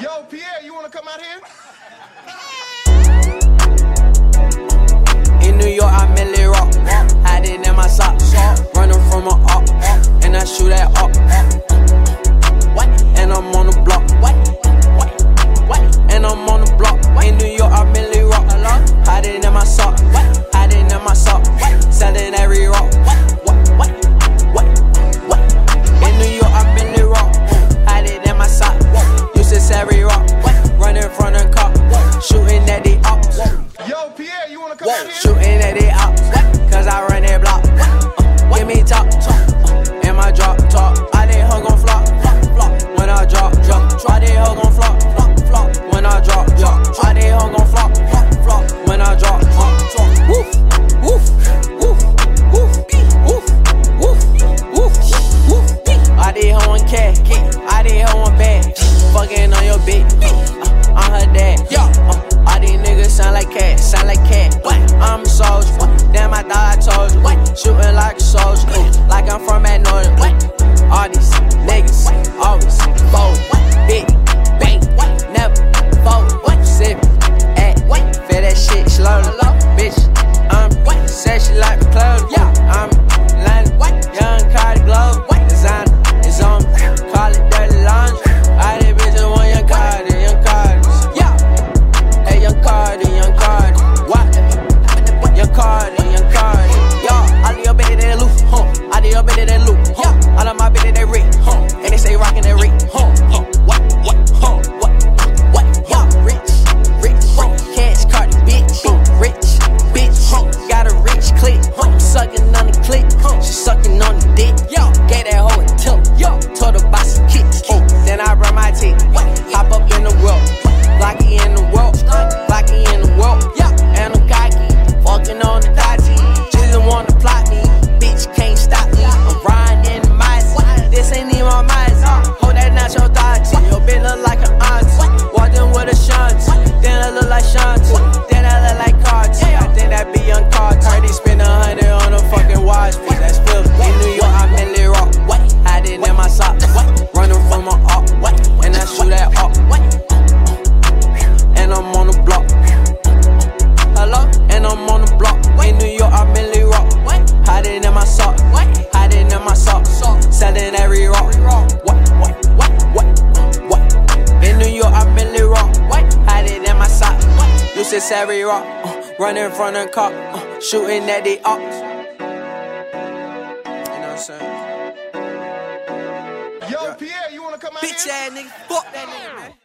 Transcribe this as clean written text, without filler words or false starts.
Yo, Pierre, you wanna come out here? In New York, I merely rock. Hiding in my socks. Running from a up. And I shoot at up. And I'm on the block. And I'm on the block. In New York, I merely rock. Hiding in my sock. Hiding in my sock. Selling every rock. In New York, I merely rock. Hiding in my sock. Used to every rock. Running from the cop. Shooting at the ops. Yo, Pierre, you wanna come out here? Shooting at the ops. Cause I run that block. Give me top. And my drop top. I did hug on flop. When I drop. I did hug on flop. When I drop. I did hug on flop. When I drop. Woof. Woof. Woof. Woof. Woof. Woof. Woof. Woof. I did her one cat. I did her one bag. Fucking on your bitch. I'm her dad. All these niggas sound like cat. I'm a soldier. Damn, I thought I told you. Shooting like a soldier. Like I'm from that northern. All these niggas always fold. Big bang. Never fold. Sip. Act. Feel that shit slowly. Bitch, said she like the clothes. I'm London. Young Cardi Glow. Designer is on me. Call it dirty laundry. All these bitches want young Cardi. Hey, young Cardi. What? Young Cardi. All of your bitches they loop. All of your bitches they loop. All of my bitches they rich. And they stay rockin' that rich. What? Rich. Cash Cardi, bitch. Rich, bitch. Got a rich click. Sucking on the click. She sucking on the dick. Gave that hoe a tip. Told her buy some kicks. Then I run my teeth. Hop up in the world. Glocky in the world. Glocky in the world. And I'm cocky. Fucking on the dotty. Just wanna plot me. Bitch can't stop me. I'm riding in the mice. This ain't even my mice. Hold that nacho dodgy. Your bitch look like an auntie. Walked in with a shanty. Then I look like Shanti. Then I look like Carti. I think that be young Carti. Heard he spend 100 on a fucking watch. That's filthy. In New York, I merely rock. Hiding in my socks. Running from my up. And I shoot at up. And I'm on the block. Hello? And I'm on the block. In New York, I merely rock. Hiding in my sock. Hiding in my sock. Selling every rock. In New York, I merely rock. Hiding in my sock. Used to every rock. Running from the cop. Shooting at the ops. You know what I'm saying? Yo, Pierre, you wanna come out here? Bitch ass nigga. Fuck that nigga, man.